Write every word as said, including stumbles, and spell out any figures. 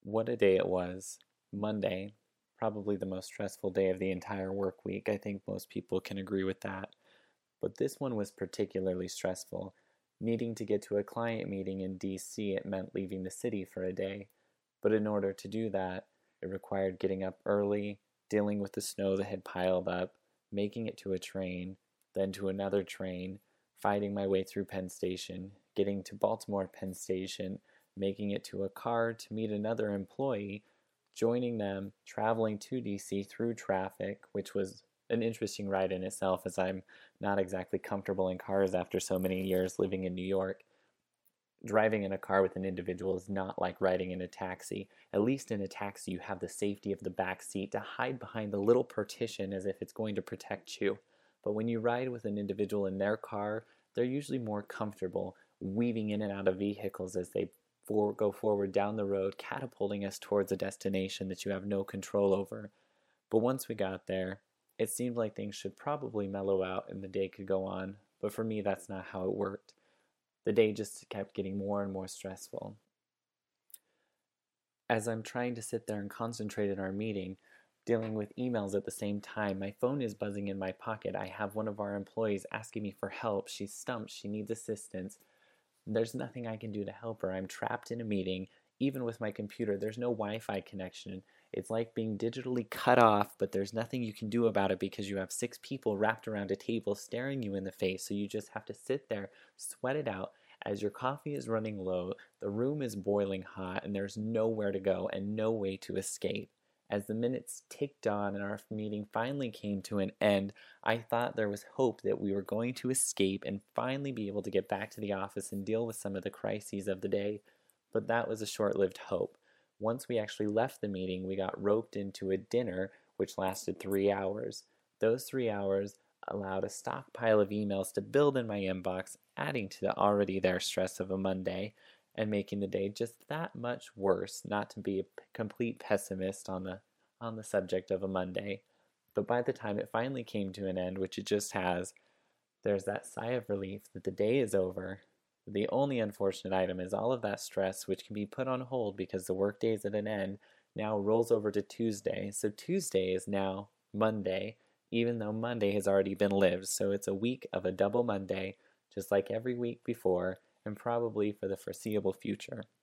What a day it was. Monday, probably the most stressful day of the entire work week. I think most people can agree with that. But this one was particularly stressful. Needing to get to a client meeting in D C, it meant leaving the city for a day. But in order to do that, it required getting up early, dealing with the snow that had piled up, making it to a train, then to another train, fighting my way through Penn Station, getting to Baltimore Penn Station, making it to a car to meet another employee, joining them, traveling to D C through traffic, which was an interesting ride in itself as I'm not exactly comfortable in cars after so many years living in New York. Driving in a car with an individual is not like riding in a taxi. At least in a taxi, you have the safety of the back seat to hide behind the little partition as if it's going to protect you. But when you ride with an individual in their car, they're usually more comfortable weaving in and out of vehicles as they for, go forward down the road, catapulting us towards a destination that you have no control over. But once we got there, it seemed like things should probably mellow out and the day could go on. But for me, that's not how it worked. The day just kept getting more and more stressful. As I'm trying to sit there and concentrate in our meeting, dealing with emails at the same time, my phone is buzzing in my pocket. I have one of our employees asking me for help. She's stumped. She needs assistance. There's nothing I can do to help her. I'm trapped in a meeting. Even with my computer, there's no Wi-Fi connection. It's like being digitally cut off, but there's nothing you can do about it because you have six people wrapped around a table staring you in the face. So you just have to sit there, sweat it out. As your coffee is running low, the room is boiling hot, and there's nowhere to go and no way to escape. As the minutes ticked on and our meeting finally came to an end, I thought there was hope that we were going to escape and finally be able to get back to the office and deal with some of the crises of the day. But that was a short-lived hope. Once we actually left the meeting, we got roped into a dinner which lasted three hours. Those three hours allowed a stockpile of emails to build in my inbox, adding to the already there stress of a Monday and making the day just that much worse, not to be a complete pessimist on the on the subject of a Monday. But by the time it finally came to an end, which it just has, there's that sigh of relief that the day is over. The only unfortunate item is all of that stress, which can be put on hold because the workday is at an end, now rolls over to Tuesday. So Tuesday is now Monday, even though Monday has already been lived. So it's a week of a double Monday, just like every week before, and probably for the foreseeable future.